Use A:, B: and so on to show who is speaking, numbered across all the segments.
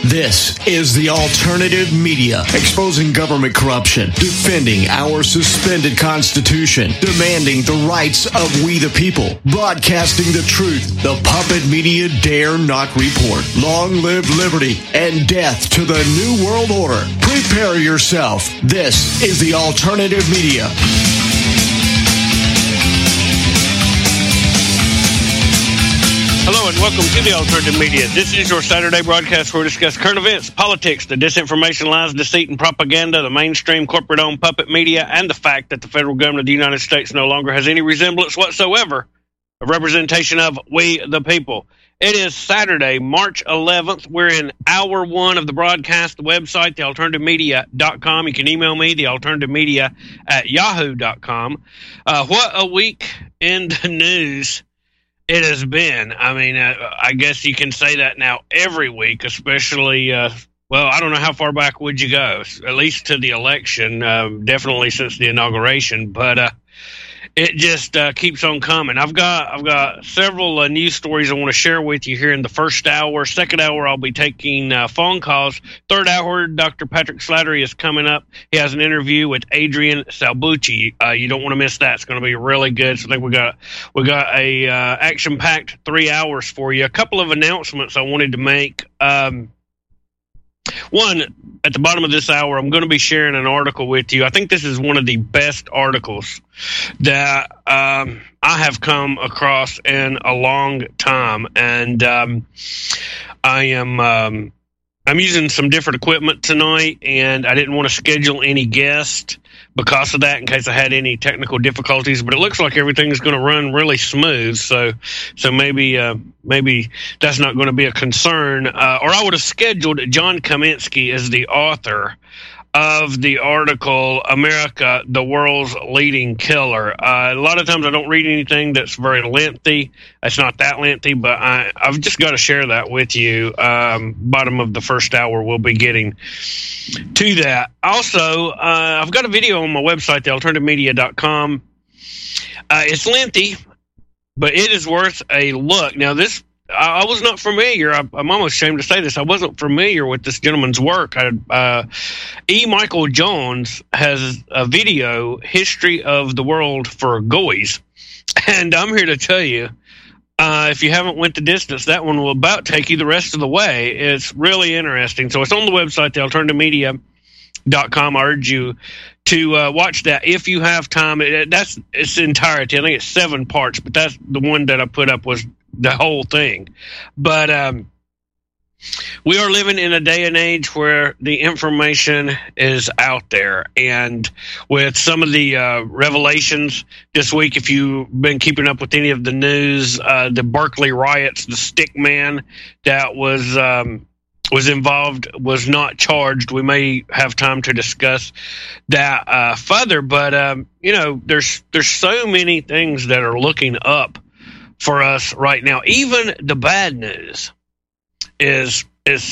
A: This is the alternative media, exposing government corruption, defending our suspended constitution, demanding the rights of we the people, broadcasting the truth. The puppet media dare not report. Long live liberty and death to the new world order. Prepare yourself. This is the alternative media.
B: Hello and welcome to the Alternative Media. This is your Saturday broadcast where we discuss current events, politics, the disinformation, lies, deceit, and propaganda, the mainstream corporate-owned puppet media, and the fact that the federal government of the United States no longer has any resemblance whatsoever of representation of we the people. It is Saturday, March 11th. We're in hour one of the broadcast, the website, thealternativemedia.com. You can email me, thealternativemedia@yahoo.com. What a week in the news it has been. I mean, I guess you can say that now every week, especially, well, I don't know how far back would you go, at least to the election, definitely since the inauguration, but it just keeps on coming. I've got several news stories I want to share with you here in the first hour. Second hour, I'll be taking phone calls. Third hour, Dr. Patrick Slattery is coming up. He has an interview with Adrian Salbucci. You don't want to miss that. It's going to be really good. So I think we got a action-packed 3 hours for you. A couple of announcements I wanted to make. One, at the bottom of this hour, I'm going to be sharing an article with you. I think this is one of the best articles that I have come across in a long time, and I'm using some different equipment tonight, and I didn't want to schedule any guests because of that in case I had any technical difficulties, but it looks like everything is going to run really smooth, so maybe that's not going to be a concern, or I would have scheduled John Kaminsky as the author of the article, America, the World's Leading Killer. A lot of times I don't read anything that's very lengthy. It's not that lengthy, but I've just got to share that with you. Bottom of the first hour, we'll be getting to that. Also, I've got a video on my website, thealternativemedia.com. It's lengthy, but it is worth a look. Now, I was not familiar. I'm almost ashamed to say this. I wasn't familiar with this gentleman's work. E. Michael Jones has a video, History of the World for Goys. And I'm here to tell you, if you haven't went the distance, that one will about take you the rest of the way. It's really interesting. So it's on the website, thealternativemedia.com. I urge you to watch that if you have time. That's its entirety. I think it's 7 parts, but that's the one that I put up was the whole thing. But we are living in a day and age where the information is out there, and with some of the revelations this week, if you've been keeping up with any of the news, the Berkeley riots, the stick man that was involved was not charged. We may have time to discuss that further, but there's so many things that are looking up for us right now. Even the bad news is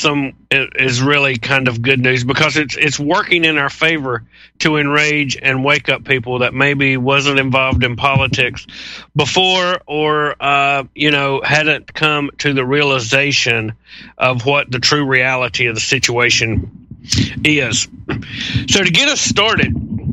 B: really kind of good news, because it's working in our favor to enrage and wake up people that maybe wasn't involved in politics before, or hadn't come to the realization of what the true reality of the situation is. So to get us started,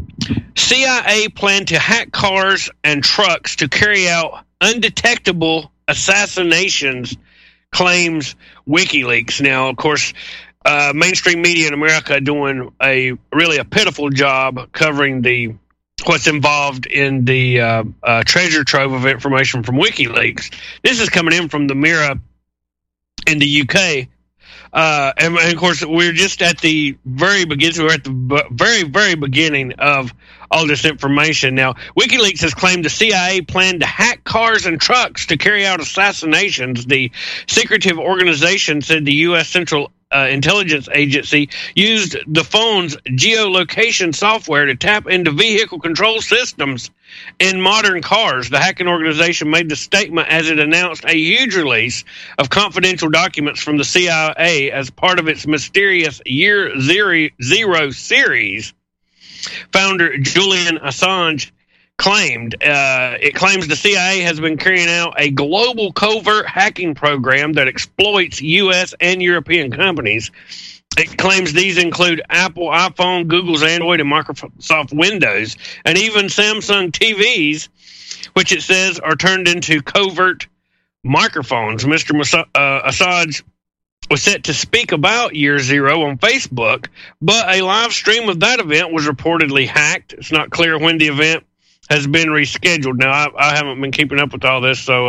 B: CIA planned to hack cars and trucks to carry out undetectable assassinations, claims WikiLeaks. Now, of course, mainstream media in America doing a pitiful job covering what's involved in the treasure trove of information from WikiLeaks. This is coming in from the Mirror in the UK. And of course, we're just at the very beginning. We're at the very, very beginning of all this information. Now, WikiLeaks has claimed the CIA planned to hack cars and trucks to carry out assassinations. The secretive organization said the U.S. Central Intelligence Agency used the phone's geolocation software to tap into vehicle control systems in modern cars. The hacking organization made the statement as it announced a huge release of confidential documents from the CIA as part of its mysterious Year Zero series. Founder Julian Assange claimed. It claims the CIA has been carrying out a global covert hacking program that exploits U.S. and European companies. It claims these include Apple iPhone, Google's Android, and Microsoft Windows, and even Samsung TVs, which it says are turned into covert microphones. Mr. Assange was set to speak about Year Zero on Facebook, but a live stream of that event was reportedly hacked. It's not clear when the event has been rescheduled. Now, I haven't been keeping up with all this, so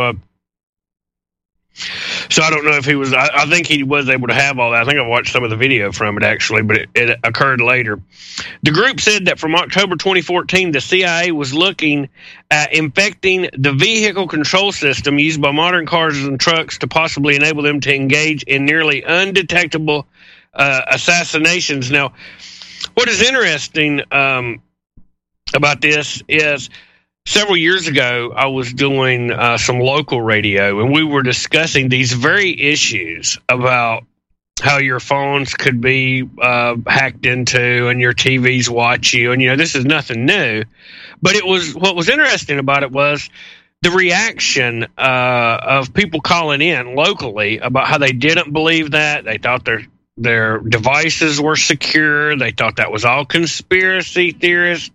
B: I don't know if he was. I think he was able to have all that. I think I watched some of the video from it, actually, but it occurred later. The group said that from October 2014, the CIA was looking at infecting the vehicle control system used by modern cars and trucks to possibly enable them to engage in nearly undetectable assassinations. Now, what is interesting about this is, several years ago, I was doing some local radio, and we were discussing these very issues about how your phones could be hacked into and your TVs watch you. And, this is nothing new. But what was interesting about it was the reaction of people calling in locally about how they didn't believe that. They thought their devices were secure. They thought that was all conspiracy theorist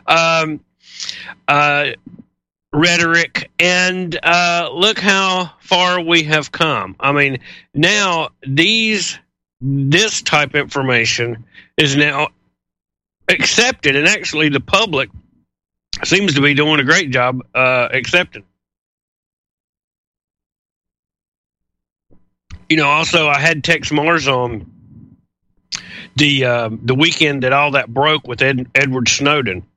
B: rhetoric, and look how far we have come. I mean, now this type of information is now accepted, and actually the public seems to be doing a great job accepting. Also, I had Tex Mars on the weekend that all that broke with Edward Snowden.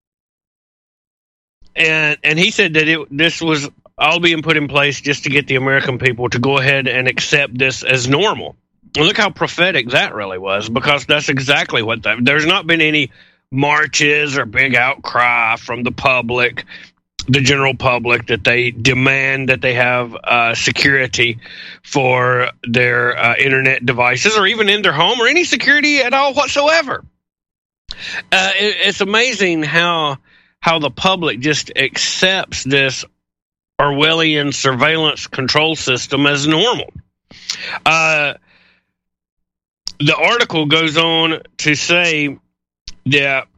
B: And he said that this was all being put in place just to get the American people to go ahead and accept this as normal. And look how prophetic that really was, because that's exactly what there's not been any marches or big outcry from the public, the general public, that they demand that they have security for their internet devices, or even in their home, or any security at all whatsoever. It's amazing how the public just accepts this Orwellian surveillance control system as normal. The article goes on to say that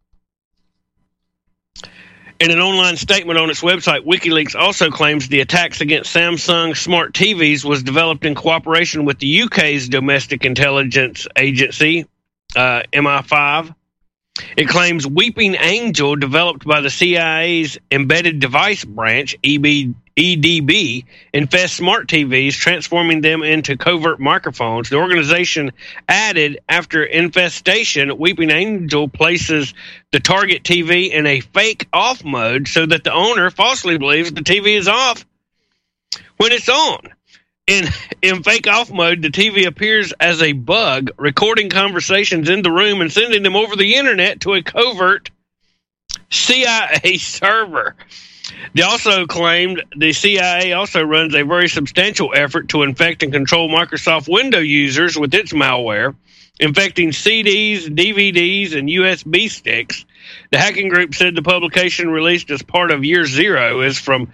B: in an online statement on its website, WikiLeaks also claims the attacks against Samsung smart TVs was developed in cooperation with the UK's domestic intelligence agency, MI5. It claims Weeping Angel, developed by the CIA's Embedded Device Branch, EDB, infests smart TVs, transforming them into covert microphones. The organization added, after infestation, Weeping Angel places the target TV in a fake off mode so that the owner falsely believes the TV is off when it's on. In fake off mode, the TV appears as a bug, recording conversations in the room and sending them over the internet to a covert CIA server. They also claimed the CIA also runs a very substantial effort to infect and control Microsoft Windows users with its malware, infecting CDs, DVDs, and USB sticks. The hacking group said the publication released as part of Year Zero is from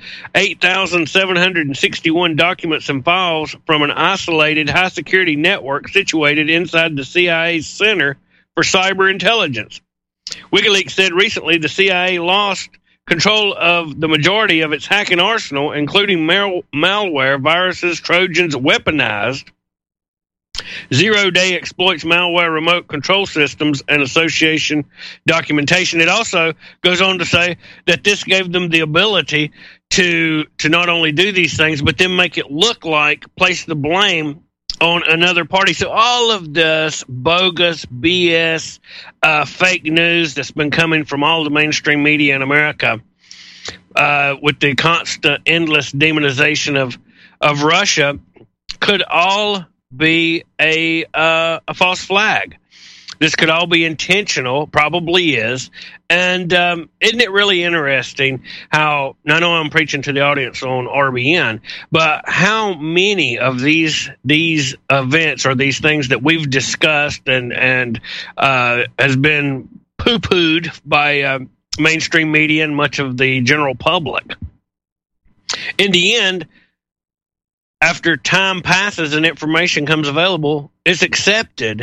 B: 8,761 documents and files from an isolated high-security network situated inside the CIA's Center for Cyber Intelligence. WikiLeaks said recently the CIA lost control of the majority of its hacking arsenal, including malware, viruses, Trojans, weaponized. Zero-day exploits malware remote control systems and association documentation. It also goes on to say that this gave them the ability to not only do these things, but then make it look like, place the blame on another party. So all of this bogus BS, fake news that's been coming from all the mainstream media in America, with the constant, endless demonization of Russia, could all be a false flag. This could all be intentional, probably is. And isn't it really interesting how, I know I'm preaching to the audience on RBN, but how many of these events or these things that we've discussed and has been poo-pooed by mainstream media and much of the general public. In the end, after time passes and information comes available, it's accepted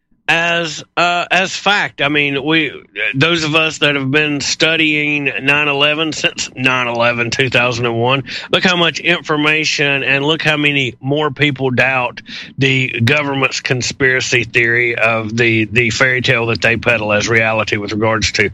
B: as fact. I mean, those of us that have been studying 9/11 since 9/11, 2001, look how much information and look how many more people doubt the government's conspiracy theory of the fairy tale that they peddle as reality with regards to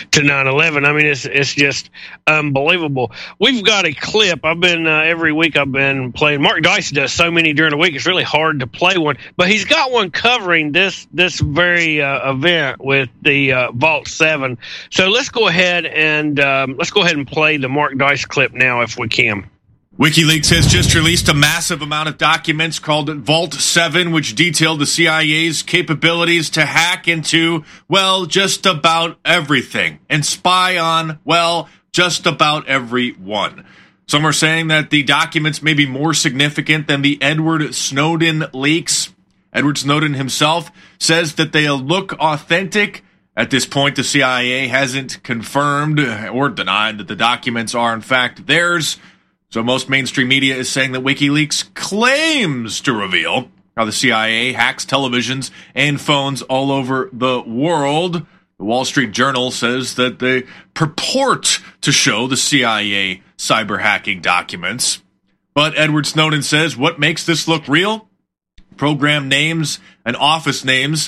B: 9/11. I mean, it's just unbelievable. We've got a clip. I've been every week I've been playing. Mark Dice does so many during the week. It's really hard to play one, but he's got one covering this very event with the Vault 7. So let's go ahead and play the Mark Dice clip now if we can.
C: WikiLeaks has just released a massive amount of documents called Vault 7, which detail the CIA's capabilities to hack into, well, just about everything and spy on, well, just about everyone. Some are saying that the documents may be more significant than the Edward Snowden leaks. Edward Snowden himself says that they look authentic. At this point, the CIA hasn't confirmed or denied that the documents are in fact theirs. So most mainstream media is saying that WikiLeaks claims to reveal how the CIA hacks televisions and phones all over the world. The Wall Street Journal says that they purport to show the CIA cyber hacking documents. But Edward Snowden says, what makes this look real? Program names and office names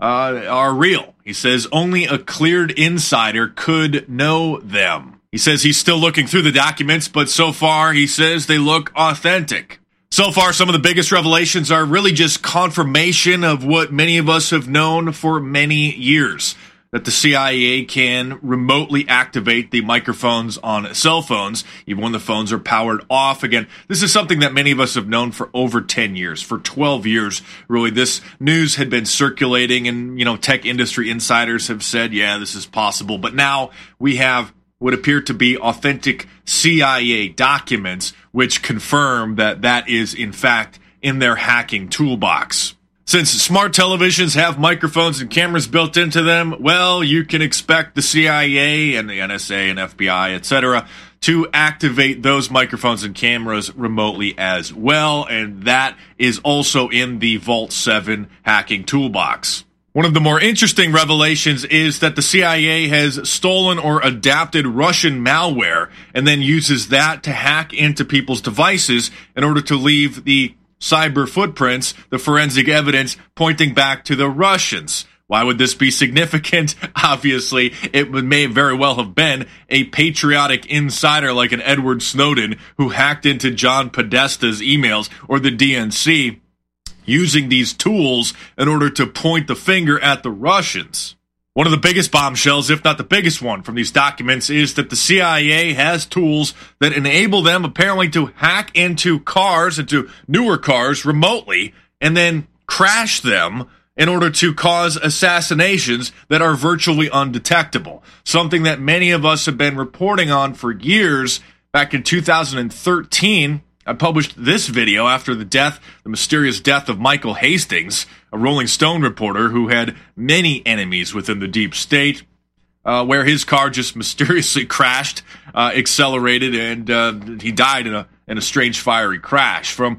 C: are real. He says only a cleared insider could know them. He says he's still looking through the documents, but so far he says they look authentic. So far, some of the biggest revelations are really just confirmation of what many of us have known for many years, that the CIA can remotely activate the microphones on cell phones, even when the phones are powered off. Again, this is something that many of us have known for over 10 years. For 12 years, really, this news had been circulating, and, tech industry insiders have said, yeah, this is possible. But now we have what appear to be authentic CIA documents, which confirm that that is, in fact, in their hacking toolbox. Since smart televisions have microphones and cameras built into them, well, you can expect the CIA and the NSA and FBI, etc., to activate those microphones and cameras remotely as well, and that is also in the Vault 7 hacking toolbox. One of the more interesting revelations is that the CIA has stolen or adapted Russian malware and then uses that to hack into people's devices in order to leave the cyber footprints, the forensic evidence pointing back to the Russians. Why would this be significant? Obviously, it may very well have been a patriotic insider like an Edward Snowden who hacked into John Podesta's emails or the DNC using these tools in order to point the finger at the Russians. One of the biggest bombshells, if not the biggest one, from these documents is that the CIA has tools that enable them apparently to hack into cars, into newer cars remotely, and then crash them in order to cause assassinations that are virtually undetectable. Something that many of us have been reporting on for years. Back in 2013, I published this video after the mysterious death of Michael Hastings, a Rolling Stone reporter who had many enemies within the deep state, where his car just mysteriously crashed, accelerated, and he died in a strange fiery crash. From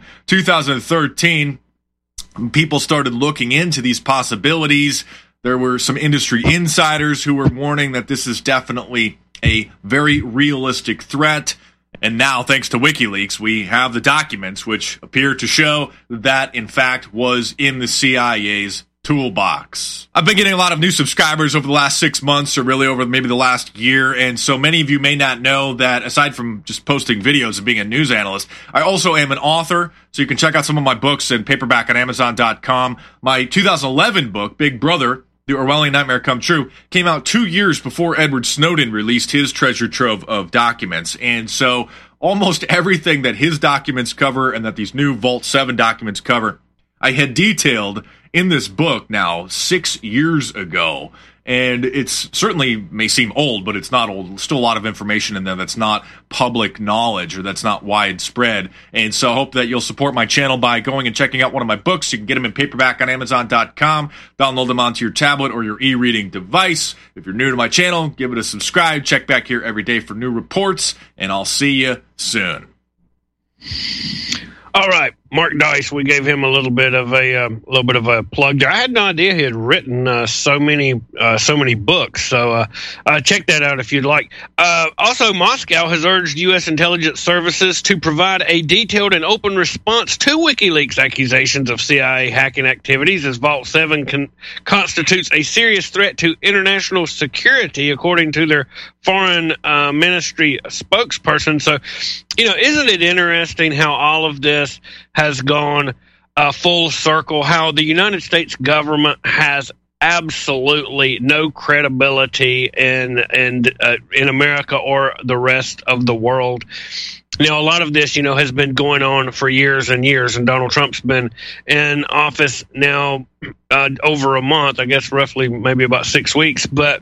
C: 2013, people started looking into these possibilities. There were some industry insiders who were warning that this is definitely a very realistic threat. And now, thanks to WikiLeaks, we have the documents which appear to show that, in fact, was in the CIA's toolbox. I've been getting a lot of new subscribers over the last 6 months, or really over maybe the last year, and so many of you may not know that aside from just posting videos and being a news analyst, I also am an author, so you can check out some of my books in paperback on Amazon.com. My 2011 book, Big Brother, The Orwellian Nightmare Come True, came out 2 years before Edward Snowden released his treasure trove of documents. And so almost everything that his documents cover and that these new Vault 7 documents cover, I had detailed in this book now 6 years ago. and it's certainly may seem old, but it's not old. There's still a lot of information in there that's not public knowledge or that's not widespread. And so I hope that you'll support my channel by going and checking out one of my books. You can get them in paperback on Amazon.com, download them onto your tablet or your e-reading device. If you're new to my channel, give it a subscribe. Check back here every day for new reports, and I'll see you soon.
B: All right, Mark Dice. We gave him a little bit of a plug there. I had no idea he had written so many books. So check that out if you'd like. Also, Moscow has urged U.S. intelligence services to provide a detailed and open response to WikiLeaks accusations of CIA hacking activities, as Vault 7 constitutes a serious threat to international security, according to their foreign ministry spokesperson. So, isn't it interesting how all of this has gone full circle, how the United States government has absolutely no credibility in America or the rest of the world. Now, a lot of this, has been going on for years and years, and Donald Trump's been in office now over a month, I guess roughly maybe about 6 weeks, but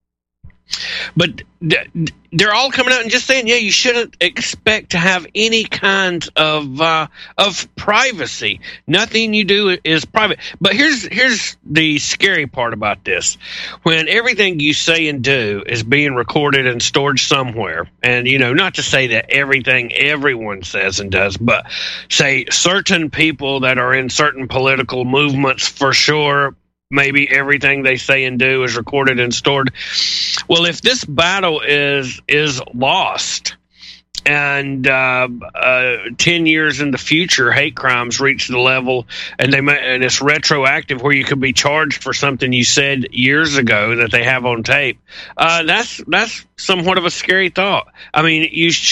B: they're all coming out and just saying, you shouldn't expect to have any kind of privacy. Nothing you do is private. But here's the scary part about this. When everything you say and do is being recorded and stored somewhere, and, not to say that everything everyone says and does, but say certain people that are in certain political movements for sure, maybe everything they say and do is recorded and stored. Well, if this battle is lost and 10 years in the future, hate crimes reach the level and it's retroactive where you could be charged for something you said years ago that they have on tape, that's somewhat of a scary thought. I mean,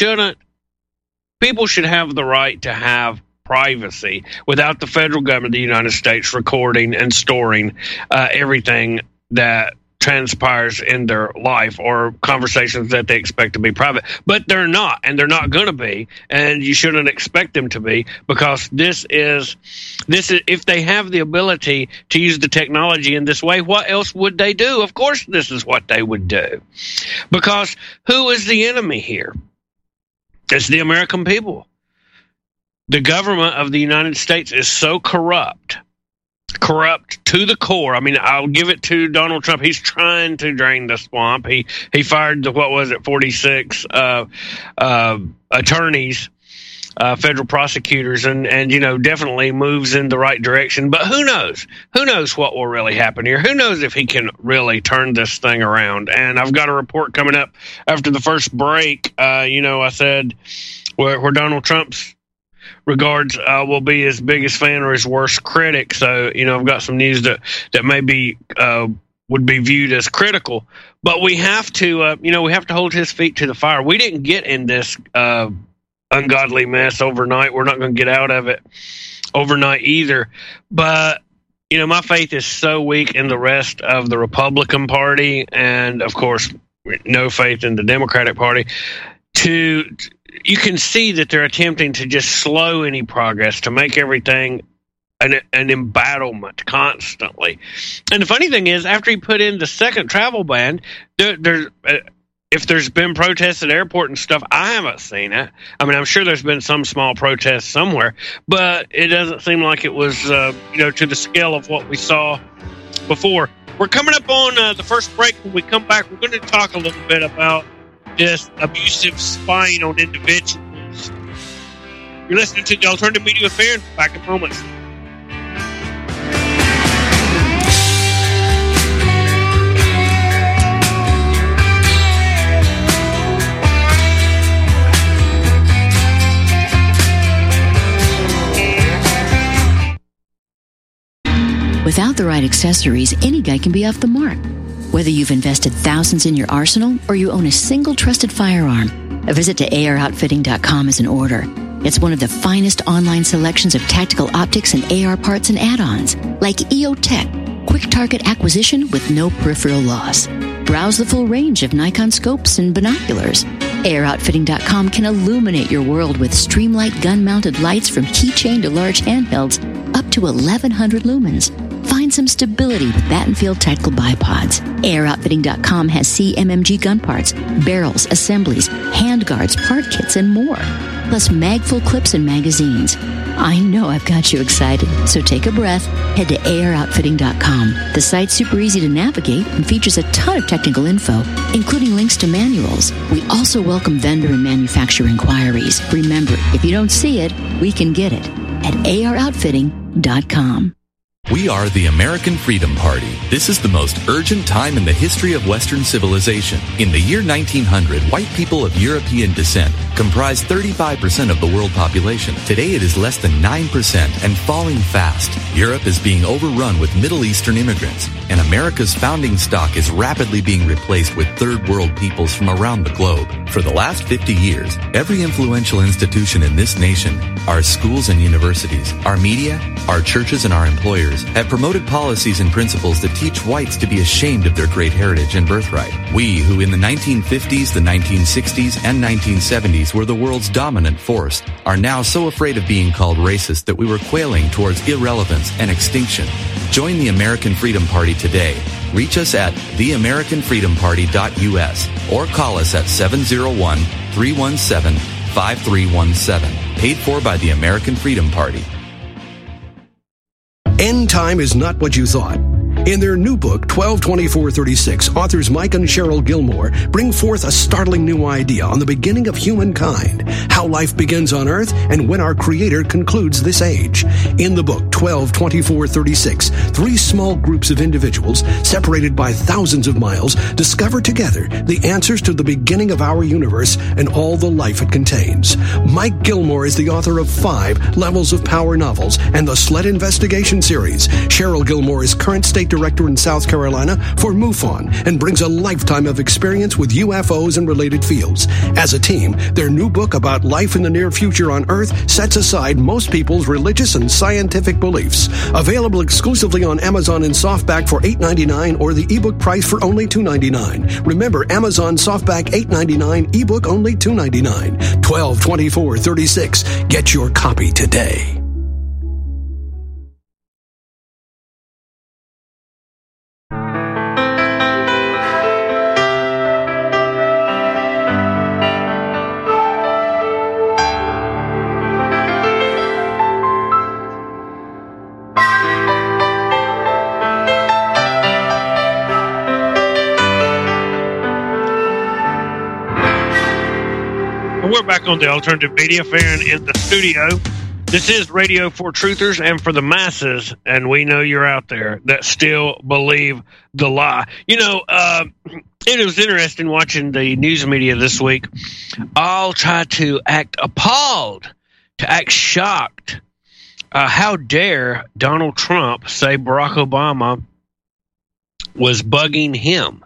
B: people should have the right to have privacy without the federal government of the United States recording and storing everything that transpires in their life or conversations that they expect to be private. But they're not, and they're not going to be, and you shouldn't expect them to be, because this is if they have the ability to use the technology in this way, what else would they do? Of course this is what they would do, because who is the enemy here? It's the American people. The government of the United States is so corrupt to the core. I mean, I'll give it to Donald Trump. He's trying to drain the swamp. He fired 46 attorneys, federal prosecutors, and definitely moves in the right direction. But who knows? Who knows what will really happen here? Who knows if he can really turn this thing around? And I've got a report coming up after the first break. I said where Donald Trump's regards will be his biggest fan or his worst critic. So, I've got some news that maybe would be viewed as critical. But we have to, we have to hold his feet to the fire. We didn't get in this ungodly mess overnight. We're not going to get out of it overnight either. But, my faith is so weak in the rest of the Republican Party and, of course, no faith in the Democratic Party you can see that they're attempting to just slow any progress, to make everything an embattlement constantly. And the funny thing is, after he put in the second travel ban, if there's been protests at airport and stuff, I haven't seen it. I mean, I'm sure there's been some small protests somewhere, but it doesn't seem like it was, to the scale of what we saw before. We're coming up on the first break. When we come back, we're going to talk a little bit about this abusive spying on individuals. You're listening to the Alternative Media Affair. Back in moments.
D: Without the right accessories, any guy can be off the mark. Whether you've invested thousands in your arsenal or you own a single trusted firearm, a visit to AROutfitting.com is in order. It's one of the finest online selections of tactical optics and AR parts and add-ons, like EOTech, quick target acquisition with no peripheral loss. Browse the full range of Nikon scopes and binoculars. AROutfitting.com can illuminate your world with Streamlight gun-mounted lights from keychain to large handhelds up to 1,100 lumens. Find and some stability with Battenfield Tactical Bipods. AiroUtfitting.com has CMMG gun parts, barrels, assemblies, handguards, part kits, and more. Plus magful clips and magazines. I know I've got you excited, so take a breath. Head to AiroUtfitting.com. The site's super easy to navigate and features a ton of technical info, including links to manuals. We also welcome vendor and manufacturer inquiries. Remember, if you don't see it, we can get it at AiroUtfitting.com.
E: We are the American Freedom Party. This is the most urgent time in the history of Western civilization. In the year 1900, white people of European descent comprised 35% of the world population. Today it is less than 9% and falling fast. Europe is being overrun with Middle Eastern immigrants, and America's founding stock is rapidly being replaced with third world peoples from around the globe. For the last 50 years, every influential institution in this nation, our schools and universities, our media, our churches, and our employers have promoted policies and principles that teach whites to be ashamed of their great heritage and birthright. We, who in the 1950s, the 1960s, and 1970s were the world's dominant force, are now so afraid of being called racist that we were quailing towards irrelevance and extinction. Join the American Freedom Party today. Reach us at theamericanfreedomparty.us or call us at 701-317-5317. Paid for by the American Freedom Party.
F: End time is not what you thought. In their new book, 122436, authors Mike and Cheryl Gilmore bring forth a startling new idea on the beginning of humankind, how life begins on Earth, and when our Creator concludes this age. In the book, 122436, three small groups of individuals, separated by thousands of miles, discover together the answers to the beginning of our universe and all the life it contains. Mike Gilmore is the author of 5 Levels of Power novels and the Sled Investigation series. Cheryl Gilmore is current state director in South Carolina for MUFON and brings a lifetime of experience with UFOs and related fields. As a team, their new book about life in the near future on Earth sets aside most people's religious and scientific beliefs. Available exclusively on Amazon in softback for $8.99 or the ebook price for only $2.99. Remember, Amazon softback $8.99, ebook only $2.99. 122436. Get your copy today.
B: We're back on the Alternative Media. Farron in the studio. This is Radio for Truthers and for the masses, and we know you're out there that still believe the lie. You know, it was interesting watching the news media this week. All try to act appalled, to act shocked. How dare Donald Trump say Barack Obama was bugging him?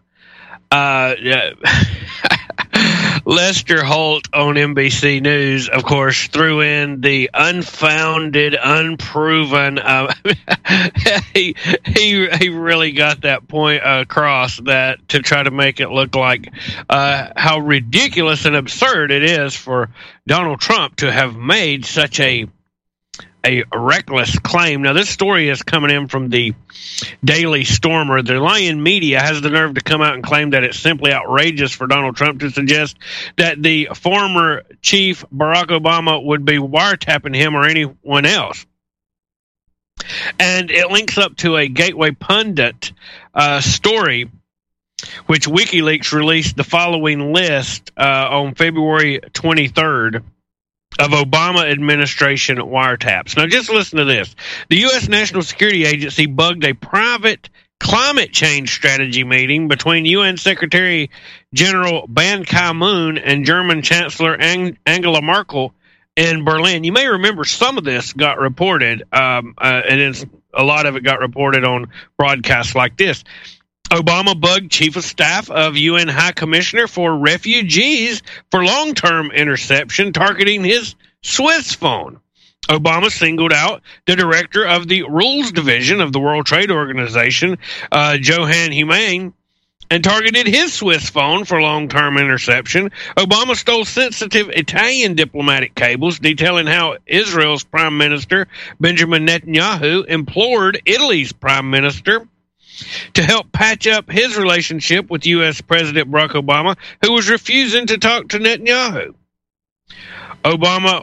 B: Lester Holt on NBC News, of course, threw in the unfounded, unproven. He really got that point across, that to try to make it look like how ridiculous and absurd it is for Donald Trump to have made such a reckless claim. Now, this story is coming in from the Daily Stormer. The Lion Media has the nerve to come out and claim that it's simply outrageous for Donald Trump to suggest that the former chief, Barack Obama, would be wiretapping him or anyone else. And it links up to a Gateway Pundit story, which WikiLeaks released the following list on February 23rd. Of Obama administration wiretaps. Now, just listen to this. The U.S. National Security Agency bugged a private climate change strategy meeting between UN Secretary General Ban Ki-moon and German Chancellor Angela Merkel in Berlin. You may remember some of this got reported, and a lot of it got reported on broadcasts like this. Obama bugged Chief of Staff of UN High Commissioner for Refugees for long-term interception, targeting his Swiss phone. Obama singled out the director of the Rules Division of the World Trade Organization, Johan Humane, and targeted his Swiss phone for long-term interception. Obama stole sensitive Italian diplomatic cables detailing how Israel's Prime Minister Benjamin Netanyahu implored Italy's Prime Minister to help patch up his relationship with U.S. President Barack Obama, who was refusing to talk to Netanyahu. Obama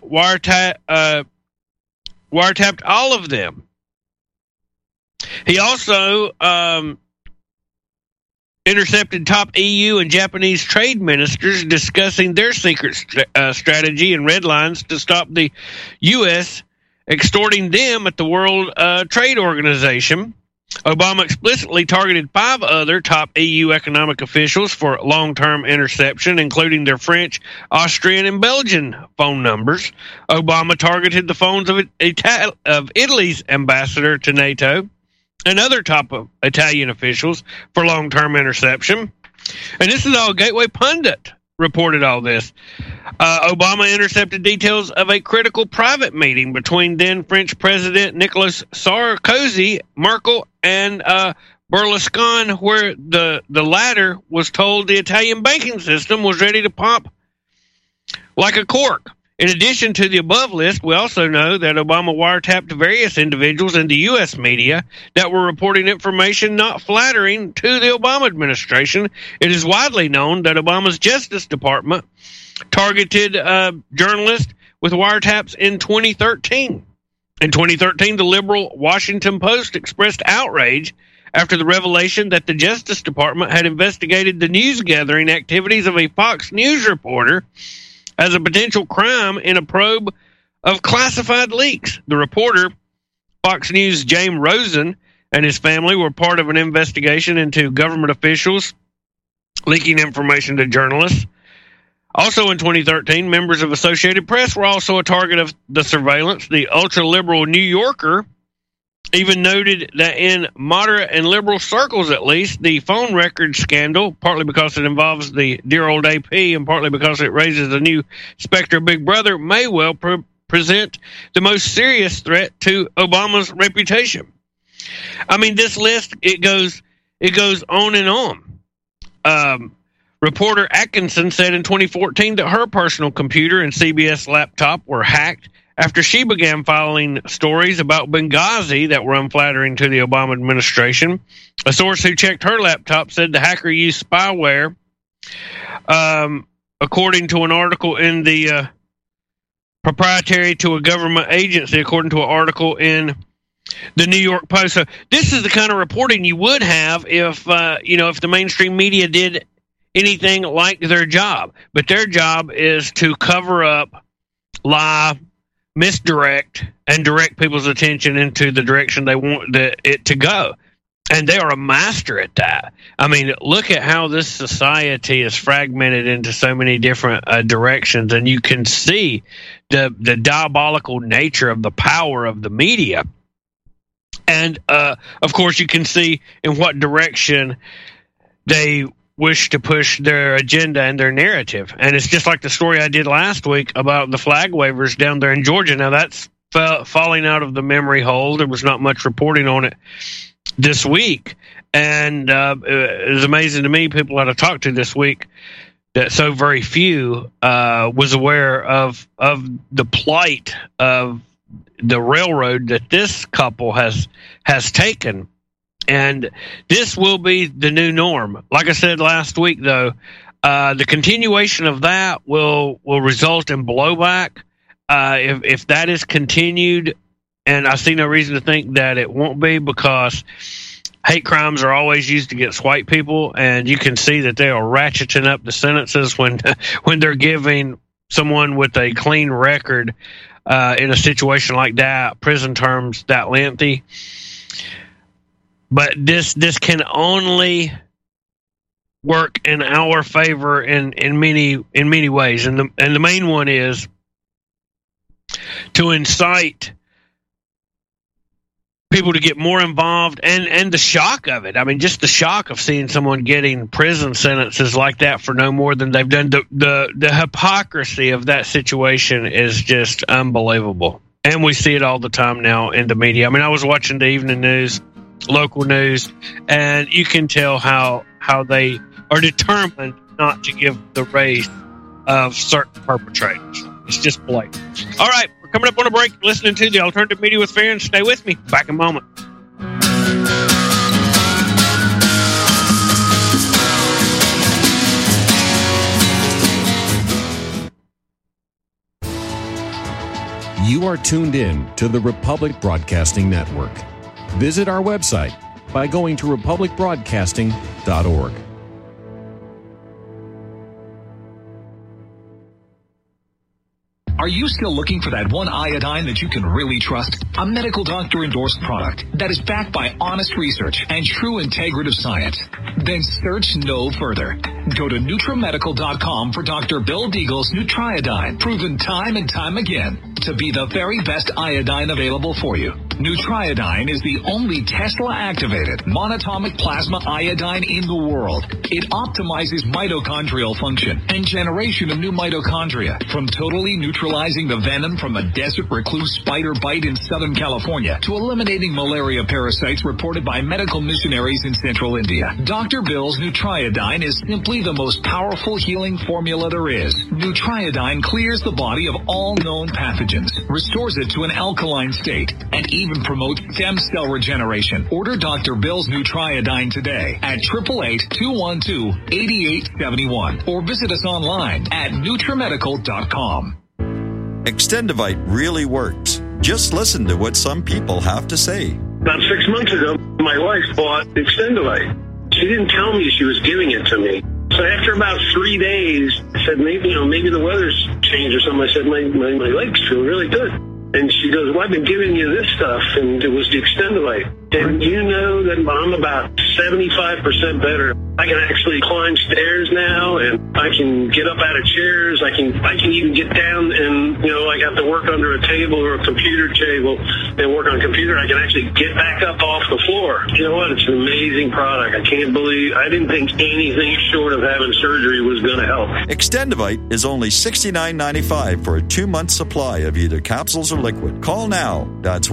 B: wiretapped all of them. He also intercepted top EU and Japanese trade ministers discussing their secret strategy and red lines to stop the U.S. extorting them at the World Trade Organization. Obama explicitly targeted 5 other top EU economic officials for long-term interception, including their French, Austrian, and Belgian phone numbers. Obama targeted the phones of Italy's ambassador to NATO and other top Italian officials for long-term interception. And this is all Gateway Pundit reported all this. Obama intercepted details of a critical private meeting between then French President Nicolas Sarkozy, Merkel, and Berlusconi, where the latter was told the Italian banking system was ready to pop like a cork. In addition to the above list, we also know that Obama wiretapped various individuals in the U.S. media that were reporting information not flattering to the Obama administration. It is widely known that Obama's Justice Department targeted journalists with wiretaps in 2013. In 2013, the liberal Washington Post expressed outrage after the revelation that the Justice Department had investigated the news-gathering activities of a Fox News reporter as a potential crime in a probe of classified leaks. The reporter, Fox News' James Rosen, and his family were part of an investigation into government officials leaking information to journalists. Also in 2013, members of Associated Press were also a target of the surveillance. The ultra-liberal New Yorker even noted that in moderate and liberal circles, at least, the phone record scandal, partly because it involves the dear old AP and partly because it raises a new specter of Big Brother, may well present the most serious threat to Obama's reputation. I mean, this list, it goes on and on. Reporter Atkinson said in 2014 that her personal computer and CBS laptop were hacked after she began filing stories about Benghazi that were unflattering to the Obama administration. A source who checked her laptop said the hacker used spyware, according to an article in the proprietary to a government agency, according to an article in the New York Post. So this is the kind of reporting you would have if the mainstream media did anything like their job. But their job is to cover up, lie, misdirect, and direct people's attention into the direction they want it to go. And they are a master at that. I mean, look at how this society is fragmented into so many different directions, and you can see the diabolical nature of the power of the media. And, of course, you can see in what direction they wish to push their agenda and their narrative. And it's just like the story I did last week about the flag wavers down there in Georgia. Now, that's falling out of the memory hole. There was not much reporting on it this week. And it was amazing to me, people that I talked to this week, that so very few was aware of the plight of the railroad that this couple has taken. And this will be the new norm. Like I said last week, though, the continuation of that will result in blowback if that is continued. And I see no reason to think that it won't be, because hate crimes are always used against white people, and you can see that they are ratcheting up the sentences when they're giving someone with a clean record in a situation like that prison terms that lengthy. But this can only work in our favor in many ways, and the main one is to incite people to get more involved, and the shock of it. I mean, just the shock of seeing someone getting prison sentences like that for no more than they've done. The hypocrisy of that situation is just unbelievable, and we see it all the time now in the media. I mean, I was watching the evening news local news, and you can tell how they are determined not to give the race of certain perpetrators. It's just blatant. All right, we're coming up on a break, listening to the Alternative Media with Farron. Stay with me. Back in a moment.
G: You are tuned in to the Republic Broadcasting Network. Visit our website by going to republicbroadcasting.org.
H: Are you still looking for that one iodine that you can really trust? A medical doctor endorsed product that is backed by honest research and true integrative science? Then search no further. Go to NutriMedical.com for Dr. Bill Deagle's Nutriodine, proven time and time again to be the very best iodine available for you. Nutriodine is the only Tesla-activated monatomic plasma iodine in the world. It optimizes mitochondrial function and generation of new mitochondria, from totally neutralizing the venom from a desert recluse spider bite in Southern California to eliminating malaria parasites reported by medical missionaries in Central India. Dr. Bill's Nutriodine is simply the most powerful healing formula there is. Nutriodine clears the body of all known pathogens, restores it to an alkaline state, and even promotes stem cell regeneration. Order Dr. Bill's Nutriodine today at 888-212-8871 or visit us online at NutriMedical.com.
I: Extendivite really works. Just listen to what some people have to say.
J: About 6 months ago, my wife bought Extendivite. She didn't tell me she was giving it to me. So after about 3 days, I said, maybe the weather's changed or something. I said, my legs feel really good. And she goes, well, I've been giving you this stuff, and it was the Extendivite. And you know that I'm about 75% better. I can actually climb stairs now, and I can get up out of chairs. I can even get down and, I have to work under a table or a computer table and work on a computer. I can actually get back up off the floor. You know what? It's an amazing product. I can't believe, I didn't think anything short of having surgery was going to help.
I: Extendivite is only $69.95 for a 2-month supply of either capsules or liquid. Call now. That's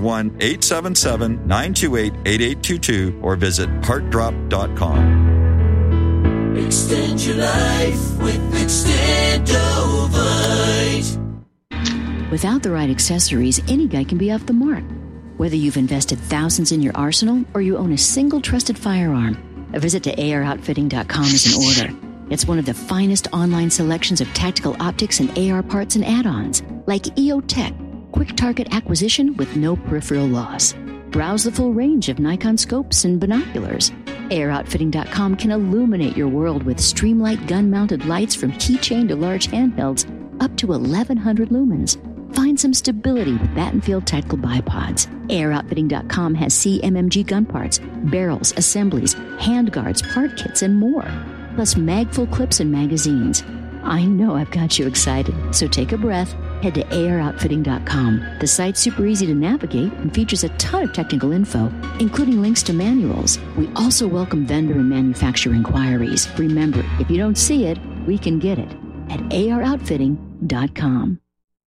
I: 1-877-928-8822 or visit heartdrop.com.
K: Extend your life with Extendovite.
D: Without the right accessories, any guy can be off the mark. Whether you've invested thousands in your arsenal or you own a single trusted firearm, a visit to AROutfitting.com is in order. It's one of the finest online selections of tactical optics and AR parts and add-ons, like EOTech, quick target acquisition with no peripheral loss. Browse the full range of Nikon scopes and binoculars. AROutfitting.com can illuminate your world with Streamlight gun-mounted lights from keychain to large handhelds up to 1,100 lumens. Find some stability with Battenfield tactical bipods. AROutfitting.com has CMMG gun parts, barrels, assemblies, handguards, part kits, and more. Plus mag-full clips and magazines. I know I've got you excited, so take a breath. Head to AROutfitting.com. The site's super easy to navigate and features a ton of technical info, including links to manuals. We also welcome vendor and manufacturer inquiries. Remember, if you don't see it, we can get it at AROutfitting.com.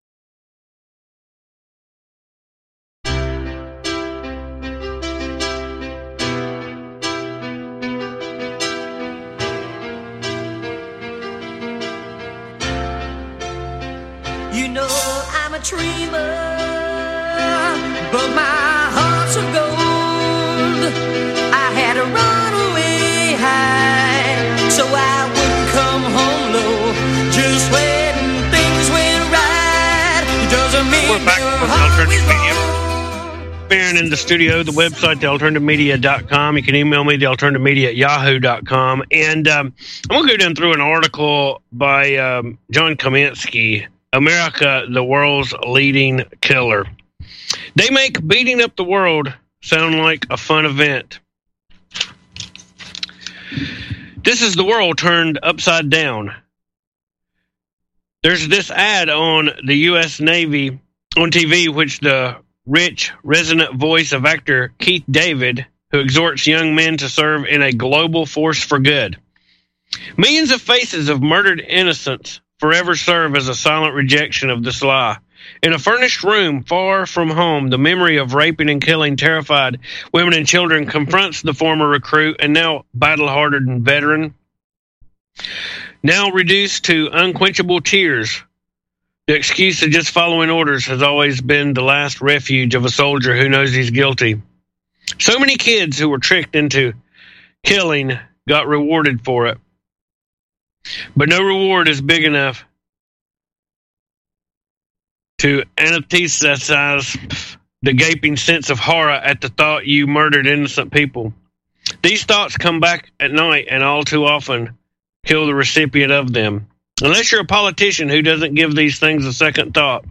K: You know I'm a dreamer, but my heart's of gold. I had to run away high, so I wouldn't come home low. Just when things went right, it doesn't mean
B: we're back
K: your
B: from
K: heart
B: Alternative
K: was
B: Media. Farron in the studio, the website, thealternativemedia.com. You can email me, thealternativemedia@yahoo.com. And I'm going to go down through an article by John Kaminsky, America, the World's Leading Killer. They make beating up the world sound like a fun event. This is the world turned upside down. There's this ad on the U.S. Navy on TV, which the rich, resonant voice of actor Keith David, who exhorts young men to serve in a global force for good. Millions of faces of murdered innocents forever serve as a silent rejection of this lie. In a furnished room far from home, the memory of raping and killing terrified women and children confronts the former recruit and now battle-hardened veteran. Now reduced to unquenchable tears, the excuse of just following orders has always been the last refuge of a soldier who knows he's guilty. So many kids who were tricked into killing got rewarded for it. But no reward is big enough to anesthetize the gaping sense of horror at the thought you murdered innocent people. These thoughts come back at night and all too often kill the recipient of them. Unless you're a politician who doesn't give these things a second thought.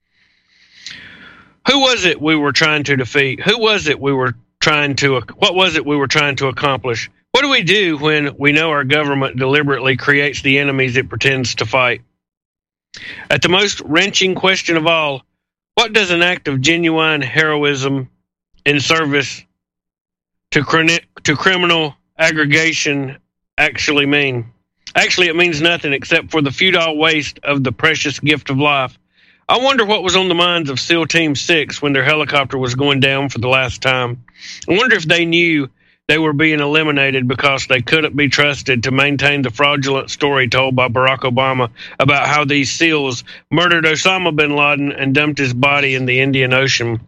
B: Who was it we were trying to defeat? What was it we were trying to accomplish? What do we do when we know our government deliberately creates the enemies it pretends to fight? At the most wrenching question of all, what does an act of genuine heroism in service to criminal aggregation actually mean? Actually, it means nothing except for the futile waste of the precious gift of life. I wonder what was on the minds of SEAL Team 6 when their helicopter was going down for the last time. I wonder if they knew they were being eliminated because they couldn't be trusted to maintain the fraudulent story told by Barack Obama about how these SEALs murdered Osama bin Laden and dumped his body in the Indian Ocean.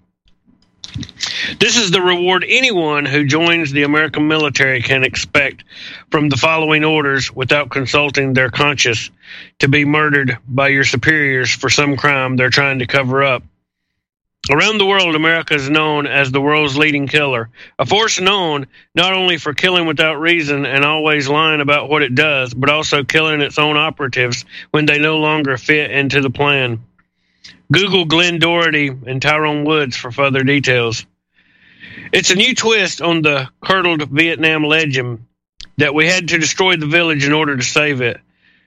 B: This is the reward anyone who joins the American military can expect from the following orders without consulting their conscience: to be murdered by your superiors for some crime they're trying to cover up. Around the world, America is known as the world's leading killer, a force known not only for killing without reason and always lying about what it does, but also killing its own operatives when they no longer fit into the plan. Google Glenn Doherty and Tyrone Woods for further details. It's a new twist on the curdled Vietnam legend that we had to destroy the village in order to save it.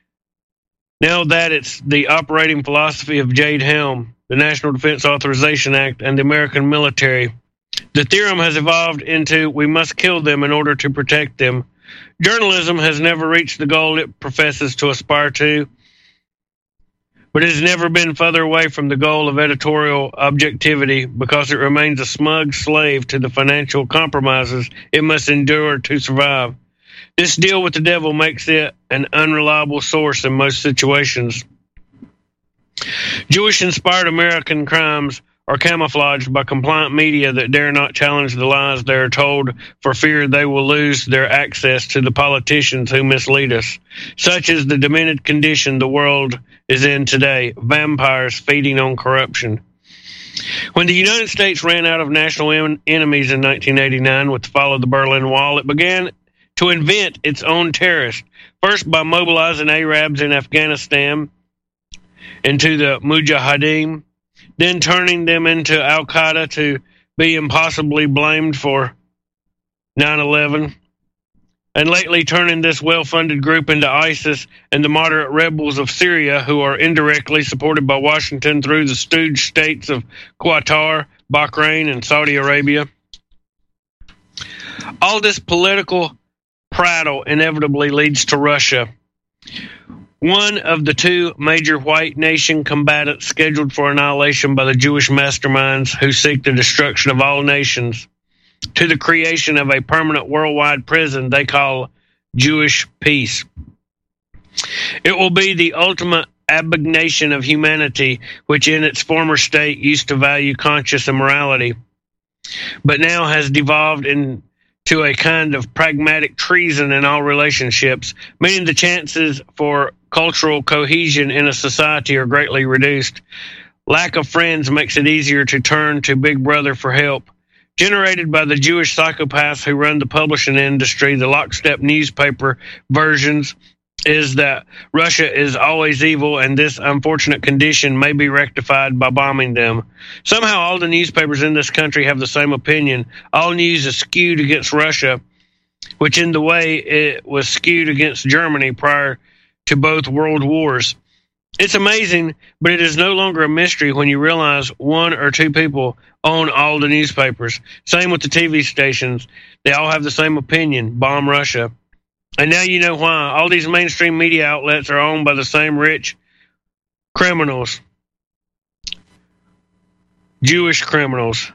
B: Now that it's the operating philosophy of Jade Helm, the National Defense Authorization Act, and the American military, the theorem has evolved into we must kill them in order to protect them. Journalism has never reached the goal it professes to aspire to, but it has never been further away from the goal of editorial objectivity because it remains a smug slave to the financial compromises it must endure to survive. This deal with the devil makes it an unreliable source in most situations. Jewish-inspired American crimes are camouflaged by compliant media that dare not challenge the lies they are told for fear they will lose their access to the politicians who mislead us. Such is the demented condition the world is in today, vampires feeding on corruption. When the United States ran out of national enemies in 1989 with the fall of the Berlin Wall, it began to invent its own terrorists, first by mobilizing Arabs in Afghanistan into the Mujahideen, then turning them into Al-Qaeda to be impossibly blamed for 9/11, and lately turning this well-funded group into ISIS and the moderate rebels of Syria who are indirectly supported by Washington through the stooge states of Qatar, Bahrain, and Saudi Arabia. All this political prattle inevitably leads to Russia, one of the two major white nation combatants scheduled for annihilation by the Jewish masterminds who seek the destruction of all nations, to the creation of a permanent worldwide prison they call Jewish peace. It will be the ultimate abnegation of humanity, which in its former state used to value conscience and morality, but now has devolved into a kind of pragmatic treason in all relationships, meaning the chances for cultural cohesion in a society are greatly reduced. Lack of friends makes it easier to turn to Big Brother for help. Generated by the Jewish psychopaths who run the publishing industry, the lockstep newspaper versions is that Russia is always evil, and this unfortunate condition may be rectified by bombing them. Somehow all the newspapers in this country have the same opinion. All news is skewed against Russia, which in the way it was skewed against Germany prior to both world wars. It's amazing, but it is no longer a mystery when you realize one or two people own all the newspapers. Same with the TV stations. They all have the same opinion: bomb Russia. And now you know why. All these mainstream media outlets are owned by the same rich criminals. Jewish criminals.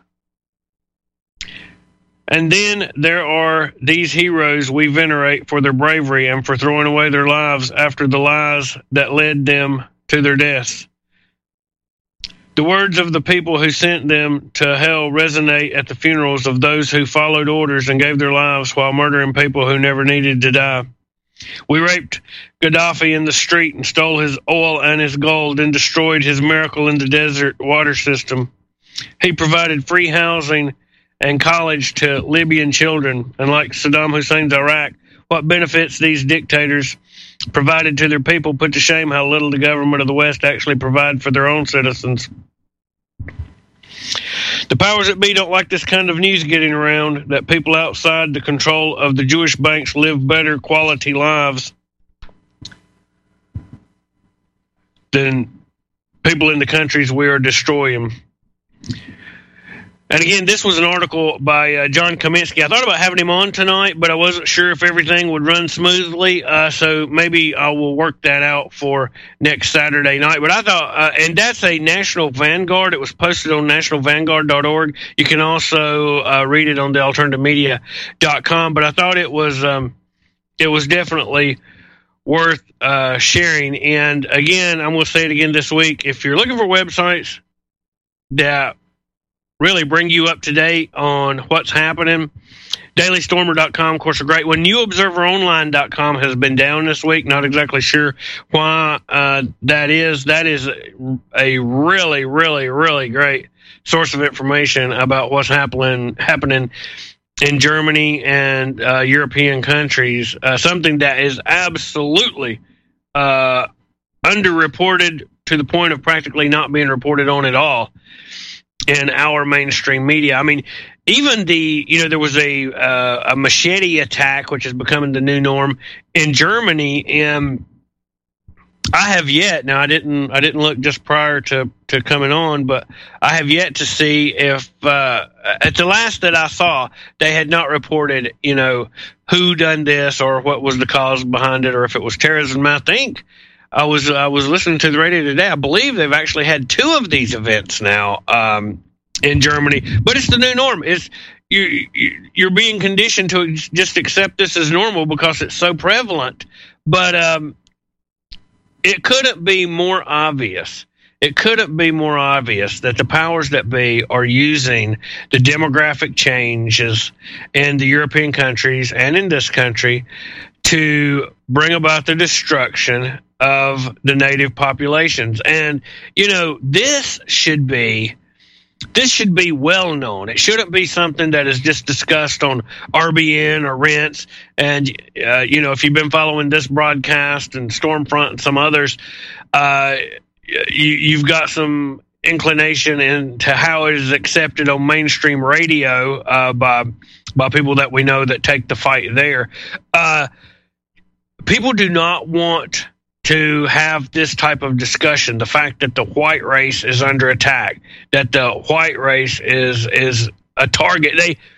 B: And then there are these heroes we venerate for their bravery and for throwing away their lives after the lies that led them to their deaths. The words of the people who sent them to hell resonate at the funerals of those who followed orders and gave their lives while murdering people who never needed to die. We raped Gaddafi in the street and stole his oil and his gold and destroyed his miracle in the desert water system. He provided free housing and college to Libyan children. And like Saddam Hussein's Iraq, what benefits these dictators provided to their people put to shame how little the government of the West actually provide for their own citizens. The powers that be don't like this kind of news getting around, that people outside the control of the Jewish banks live better quality lives than people in the countries we are destroying. And again, this was an article by John Kaminsky. I thought about having him on tonight, but I wasn't sure if everything would run smoothly. So maybe I will work that out for next Saturday night. But I thought, and that's a National Vanguard. It was posted on nationalvanguard.org. You can also read it on thealternativemedia.com. But I thought it was definitely worth sharing. And again, I'm going to say it again this week. If you're looking for websites that really bring you up to date on what's happening, dailystormer.com, of course, a great one. NewObserverOnline.com has been down this week. Not exactly sure why that is. That is a really, really, really great source of information about what's happening in Germany and European countries. Something that is absolutely underreported to the point of practically not being reported on at all in our mainstream media. I mean, even there was a machete attack, which is becoming the new norm in Germany, and I have yet. Now, I didn't look just prior to coming on, but I have yet to see if at the last that I saw, they had not reported, who done this or what was the cause behind it, or if it was terrorism. I think I was listening to the radio today. I believe they've actually had 2 of these events now in Germany, but it's the new norm. It's you're being conditioned to just accept this as normal because it's so prevalent. But it couldn't be more obvious. It couldn't be more obvious that the powers that be are using the demographic changes in the European countries and in this country to bring about the destruction of the native populations. And, this should be well known. It shouldn't be something that is just discussed on RBN or Rents. And, if you've been following this broadcast and Stormfront and some others, you've got some inclination into how it is accepted on mainstream radio by people that we know that take the fight there. People do not want to have this type of discussion. The fact that the white race is under attack, that the white race is a target.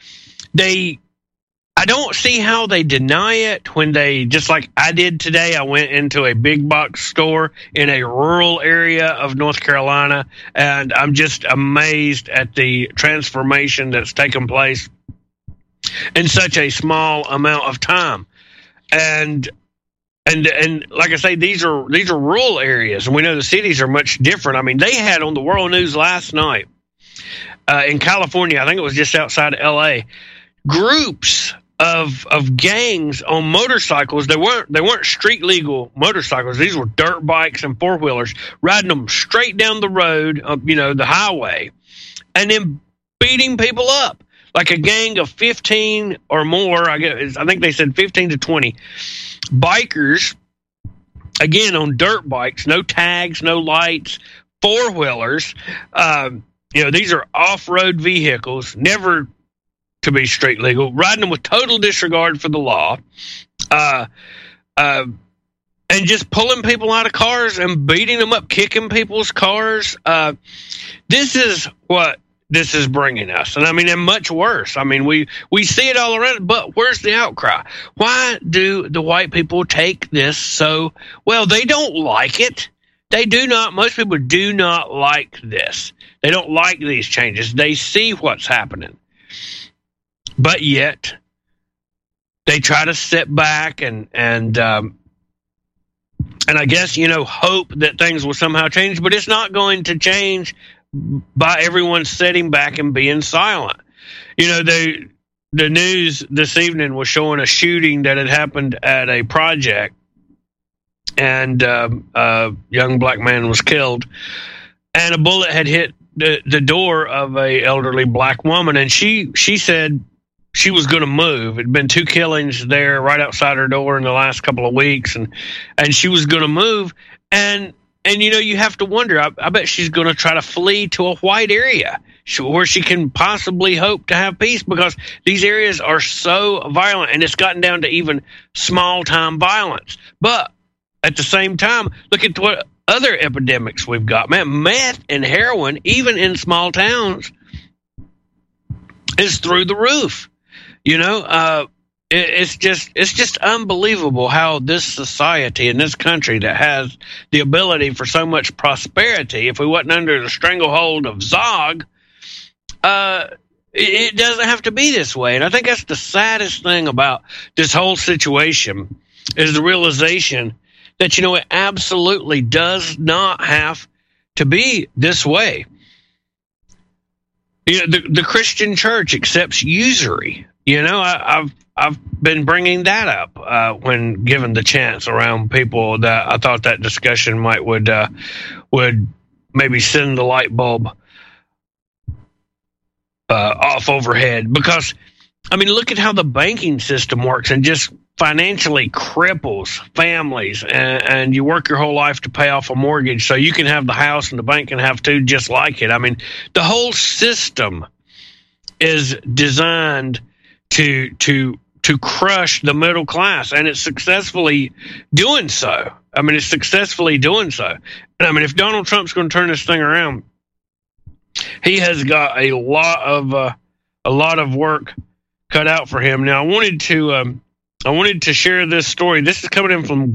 B: I don't see how they deny it when they, just like I did today, I went into a big box store in a rural area of North Carolina, and I'm just amazed at the transformation that's taken place in such a small amount of time. And like I say, these are rural areas, and we know the cities are much different. I mean, they had on the World News last night in California, I think it was just outside of L.A., groups of gangs on motorcycles. They weren't street legal motorcycles. These were dirt bikes and 4-wheelers, riding them straight down the road, the highway, and then beating people up. Like a gang of 15 or more, I think they said 15 to 20 bikers, again, on dirt bikes, no tags, no lights, 4-wheelers. These are off-road vehicles, never to be street legal, riding them with total disregard for the law, and just pulling people out of cars and beating them up, kicking people's cars. This is what this is bringing us. And and much worse. We see it all around, but where's the outcry? Why do the white people take this so well? They don't like it. They do not. Most people do not like this. They don't like these changes. They see what's happening. But yet, they try to sit back and I guess, hope that things will somehow change, but it's not going to change by everyone sitting back and being silent. The news this evening was showing a shooting that had happened at a project, and a young black man was killed, and a bullet had hit the door of a elderly black woman, and she said she was going to move. It'd been 2 killings there right outside her door in the last couple of weeks, and she was going to move. And you have to wonder, I bet she's going to try to flee to a white area where she can possibly hope to have peace, because these areas are so violent, and it's gotten down to even small-time violence. But at the same time, look at what other epidemics we've got. Man, meth and heroin, even in small towns, is through the roof. It's just unbelievable how this society in this country that has the ability for so much prosperity, if we wasn't under the stranglehold of Zog, it doesn't have to be this way. And I think that's the saddest thing about this whole situation, is the realization that, it absolutely does not have to be this way. The Christian church accepts usury. I've been bringing that up when given the chance around people that I thought that discussion would maybe send the light bulb off overhead. Because, look at how the banking system works and just financially cripples families, and you work your whole life to pay off a mortgage so you can have the house and the bank can have two just like it. The whole system is designed to crush the middle class, and it's successfully doing so. And if Donald Trump's going to turn this thing around, he has got a lot of work cut out for him. Now, I wanted to share this story. This is coming in from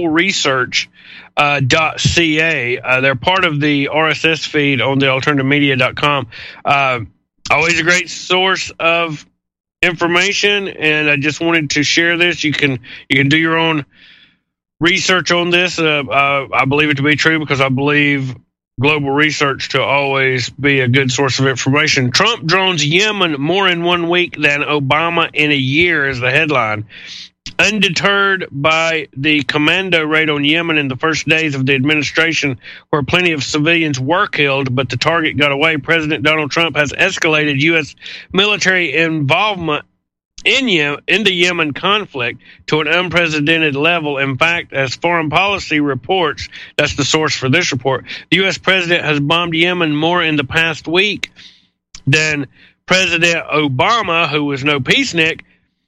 B: globalresearch.ca. They're part of the RSS feed on the alternativemedia.com. Always a great source of information, and I just wanted to share this. You can do your own research on this. I believe it to be true because I believe global research to always be a good source of information. Trump drones Yemen more in 1 week than Obama in a year is the headline. Undeterred by the commando raid on Yemen in the first days of the administration, where plenty of civilians were killed, but the target got away, President Donald Trump has escalated U.S. military involvement in the Yemen conflict to an unprecedented level. In fact, as Foreign Policy reports, that's the source for this report, the U.S. president has bombed Yemen more in the past week than President Obama, who was no peacenik,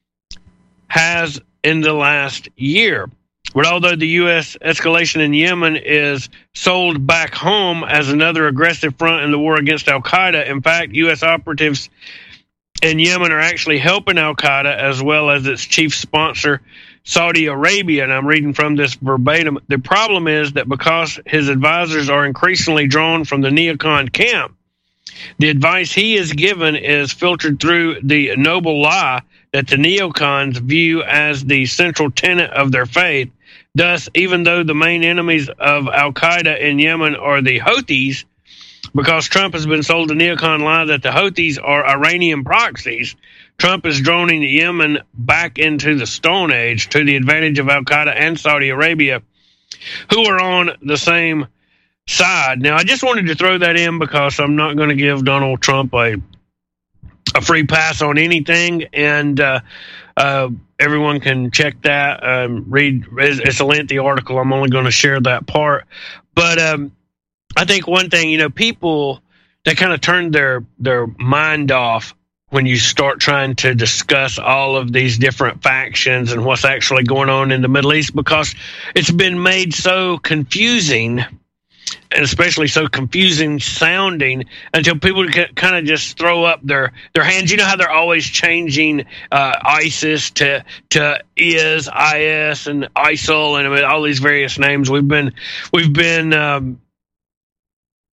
B: has in the last year. But although the U.S. escalation in Yemen is sold back home as another aggressive front in the war against al-Qaeda, in fact, U.S. operatives in Yemen are actually helping al-Qaeda as well as its chief sponsor, Saudi Arabia. And I'm reading from this verbatim. The problem is that because his advisors are increasingly drawn from the neocon camp, the advice he is given is filtered through the noble lie that the neocons view as the central tenet of their faith. Thus, even though the main enemies of al-Qaeda in Yemen are the Houthis, because Trump has been sold the neocon lie that the Houthis are Iranian proxies, Trump is droning Yemen back into the Stone Age to the advantage of al-Qaeda and Saudi Arabia, who are on the same side. Now, I just wanted to throw that in because I'm not going to give Donald Trump a free pass on anything, and everyone can check that. Read. It's a lengthy article. I'm only going to share that part. But I think one thing, people, they kind of turn their mind off when you start trying to discuss all of these different factions and what's actually going on in the Middle East, because it's been made so confusing, and especially so confusing sounding, until people can kind of just throw up their hands. You know how they're always changing ISIS to IS and ISIL and all these various names. We've been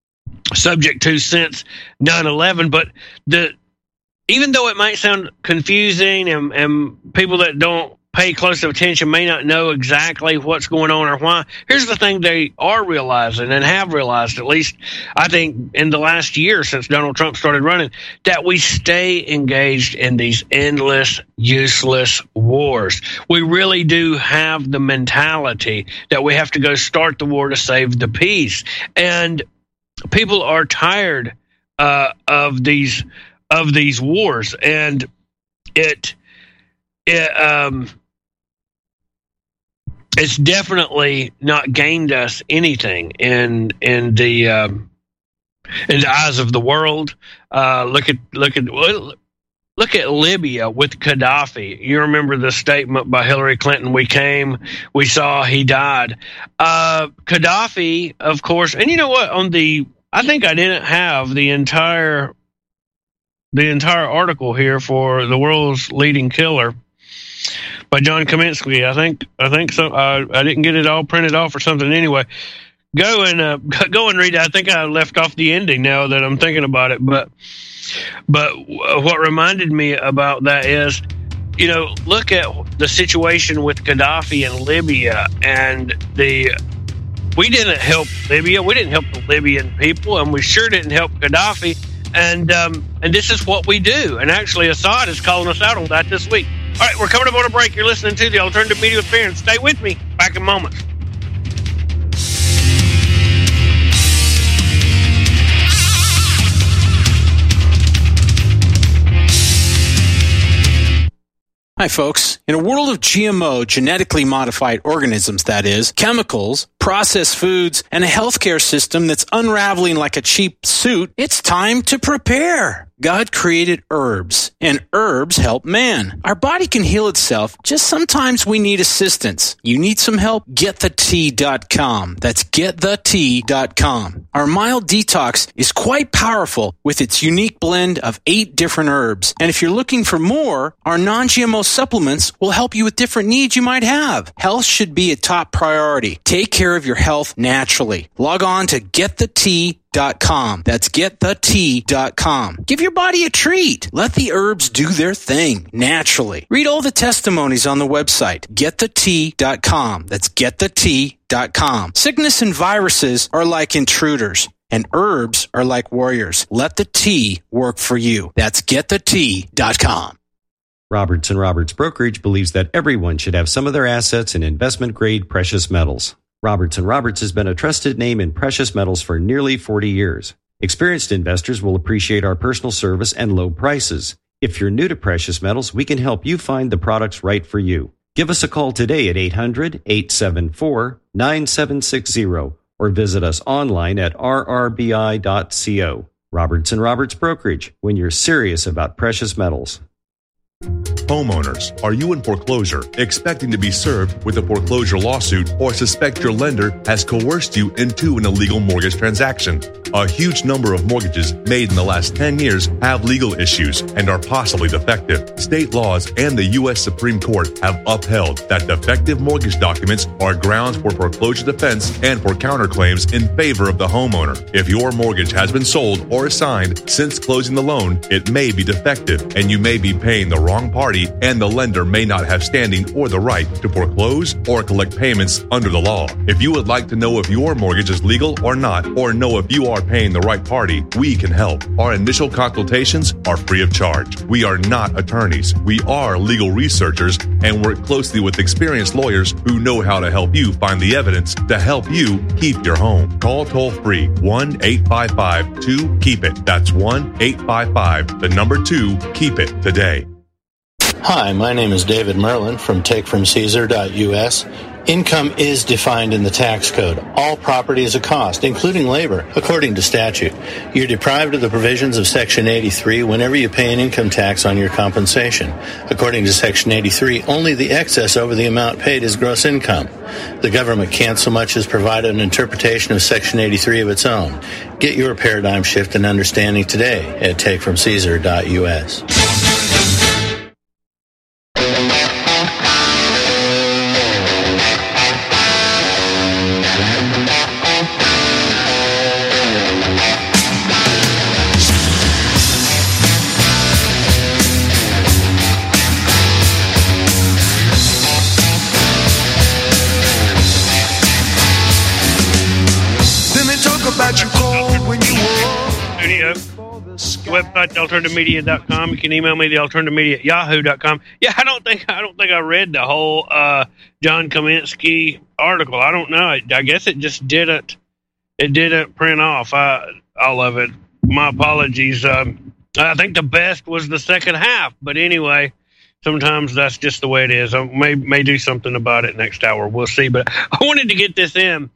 B: subject to since 9/11. But even though it might sound confusing and people that don't pay close attention may not know exactly what's going on or why, here's the thing they are realizing and have realized, at least I think in the last year since Donald Trump started running, that we stay engaged in these endless, useless wars. We really do have the mentality that we have to go start the war to save the peace. And people are tired of these wars, and it's definitely not gained us anything in the eyes of the world. Look at Libya with Gaddafi. You remember the statement by Hillary Clinton, we came, we saw, he died. Gaddafi, of course, and you know what, I think I didn't have the entire article here for The World's Leading Killer by John Kaminsky. I think so. I didn't get it all printed off or something. Anyway, go and read it. I think I left off the ending now that I'm thinking about it. But what reminded me about that is, look at the situation with Gaddafi in Libya, and we didn't help Libya. We didn't help the Libyan people, and we sure didn't help Gaddafi. And this is what we do. And actually, Assad is calling us out on that this week. All right, we're coming up on a break. You're listening to the Alternative Media with Fear. Stay with me. Back in moments.
L: Hi, folks. In a world of GMO, genetically modified organisms, that is, chemicals, processed foods, and a healthcare system that's unraveling like a cheap suit, it's time to prepare. God created herbs, and herbs help man. Our body can heal itself, just sometimes we need assistance. You need some help? GetTheTea.com. That's GetTheTea.com. Our mild detox is quite powerful with its unique blend of 8 different herbs. And if you're looking for more, our non-GMO supplements will help you with different needs you might have. Health should be a top priority. Take care of your health naturally. Log on to GetTheTea.com. That's GetTheTea.com. Give your body a treat. Let the herbs do their thing naturally. Read all the testimonies on the website, GetTheTea.com. That's GetTheTea.com. Sickness and viruses are like intruders, and herbs are like warriors. Let the tea work for you. That's GetTheTea.com.
M: Roberts & Roberts Brokerage believes that everyone should have some of their assets in investment-grade precious metals. Roberts & Roberts has been a trusted name in precious metals for nearly 40 years. Experienced investors will appreciate our personal service and low prices. If you're new to precious metals, we can help you find the products right for you. Give us a call today at 800-874-9760 or visit us online at rrbi.co. Roberts & Roberts Brokerage, when you're serious about precious metals.
N: Homeowners, are you in foreclosure, expecting to be served with a foreclosure lawsuit, or suspect your lender has coerced you into an illegal mortgage transaction? A huge number of mortgages made in the last 10 years have legal issues and are possibly defective. State laws and the U.S. Supreme Court have upheld that defective mortgage documents are grounds for foreclosure defense and for counterclaims in favor of the homeowner. If your mortgage has been sold or assigned since closing the loan, it may be defective and you may be paying the wrong party, and the lender may not have standing or the right to foreclose or collect payments under the law. If you would like to know if your mortgage is legal or not, or know if you are paying the right party, we can help. Our initial consultations are free of charge. We are not attorneys. We are legal researchers and work closely with experienced lawyers who know how to help you find the evidence to help you keep your home. Call toll-free 1-855-2-KEEP-IT. That's 1-855-2-KEEP-IT today.
O: Hi, my name is David Merlin from TakeFromCaesar.us. Income is defined in the tax code. All property is a cost, including labor, according to statute. You're deprived of the provisions of Section 83 whenever you pay an income tax on your compensation. According to Section 83, only the excess over the amount paid is gross income. The government can't so much as provide an interpretation of Section 83 of its own. Get your paradigm shift and understanding today at TakeFromCaesar.us.
B: website, thealternativemedia.com. You can email me, thealternativemedia@yahoo.com. Yeah, I don't think I read the whole John Kaminsky article. I don't know. I guess it just didn't print off all of it. My apologies. I think the best was the second half, but anyway, sometimes that's just the way it is. I may do something about it next hour. We'll see. But I wanted to get this in.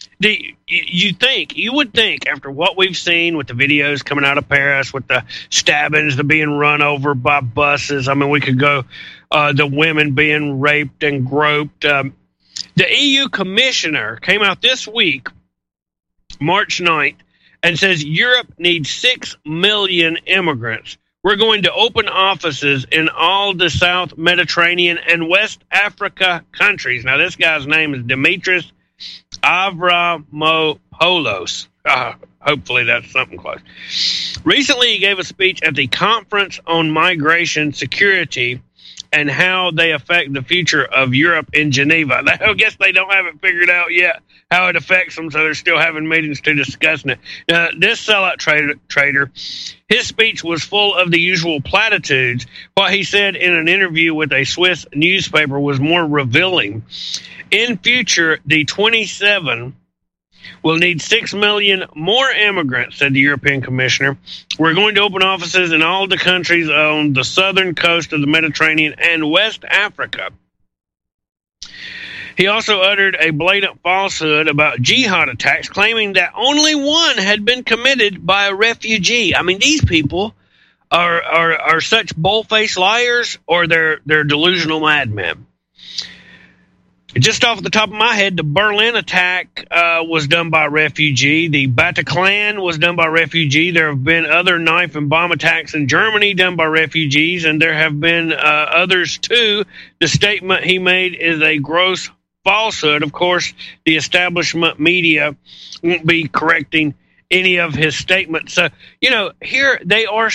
B: You would think after what we've seen with the videos coming out of Paris, with the stabbings, the being run over by buses. I mean, we could go the women being raped and groped. The EU commissioner came out this week, March 9th, and says Europe needs 6 million immigrants. We're going to open offices in all the South Mediterranean and West Africa countries. Now, this guy's name is Dimitris Avramopoulos. Hopefully that's something close. Recently, he gave a speech at the Conference on Migration Security and how they affect the future of Europe in Geneva. I guess they don't have it figured out yet how it affects them, so they're still having meetings to discuss it. This sellout trader, his speech was full of the usual platitudes. What he said in an interview with a Swiss newspaper was more revealing. In future, the 27 will need 6 million more immigrants, said the European Commissioner. We're going to open offices in all the countries on the southern coast of the Mediterranean and West Africa. He also uttered a blatant falsehood about jihad attacks, claiming that only one had been committed by a refugee. I mean, these people are such bull-faced liars, or they're delusional madmen. Just off the top of my head, the Berlin attack was done by a refugee. The Bataclan was done by a refugee. There have been other knife and bomb attacks in Germany done by refugees, and there have been others too. The statement he made is a gross falsehood. Of course, the establishment media won't be correcting any of his statements. So, here they are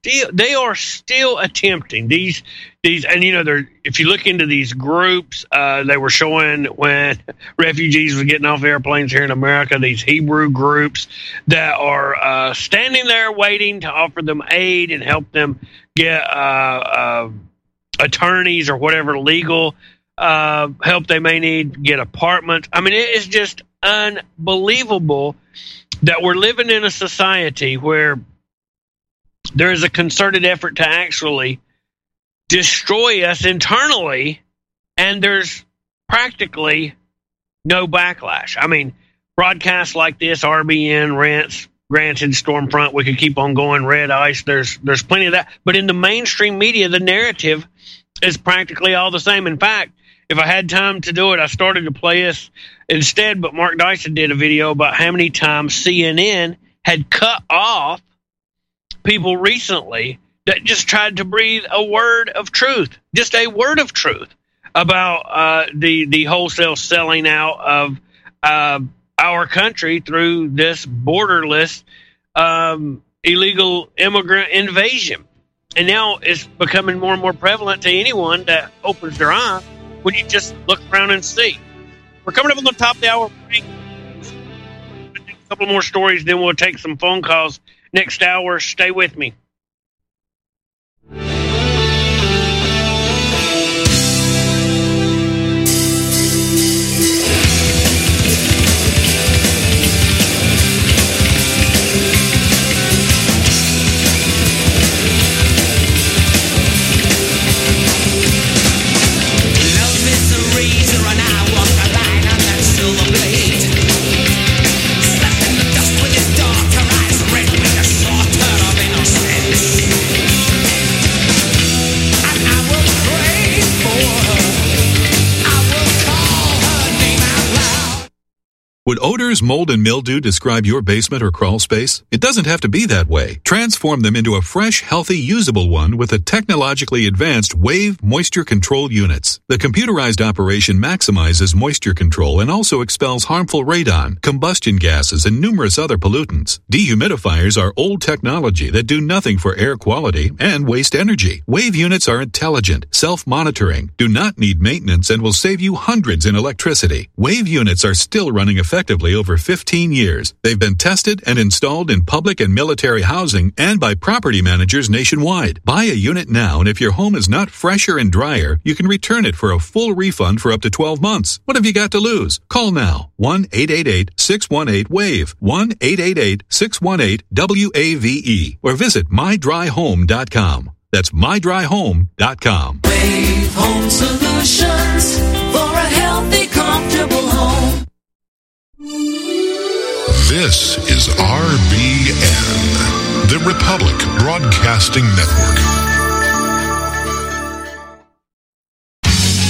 B: still attempting these, and if you look into these groups, they were showing when refugees were getting off airplanes here in America, these Hebrew groups that are standing there waiting to offer them aid and help them get attorneys or whatever legal help they may need, get apartments. I mean, it is just unbelievable that we're living in a society where there is a concerted effort to actually destroy us internally, and there's practically no backlash. I mean, broadcasts like this, RBN, Rents, Granted, Stormfront, we could keep on going, Red Ice, there's plenty of that. But in the mainstream media, the narrative is practically all the same. In fact, if I had time to do it, I started to play this instead, but Mark Dyson did a video about how many times CNN had cut off people recently that just tried to breathe a word of truth, just a word of truth about the wholesale selling out of our country through this borderless illegal immigrant invasion. And now it's becoming more and more prevalent to anyone that opens their eye when you just look around and see. We're coming up on the top of the hour break. A couple more stories, then we'll take some phone calls next hour. Stay with me.
P: Would odors, mold, and mildew describe your basement or crawl space? It doesn't have to be that way. Transform them into a fresh, healthy, usable one with the technologically advanced Wave Moisture Control Units. The computerized operation maximizes moisture control and also expels harmful radon, combustion gases, and numerous other pollutants. Dehumidifiers are old technology that do nothing for air quality and waste energy. Wave units are intelligent, self-monitoring, do not need maintenance, and will save you hundreds in electricity. Wave units are still running effectively effectively over 15 years. They've been tested and installed in public and military housing and by property managers nationwide. Buy a unit now, and if your home is not fresher and drier, you can return it for a full refund for up to 12 months. What have you got to lose? Call now. 1-888-618-WAVE. 1-888-618-WAVE. Or visit mydryhome.com. That's mydryhome.com.
K: Wave Home Solutions for a healthy, comfortable home.
Q: This is RBN, the Republic Broadcasting Network.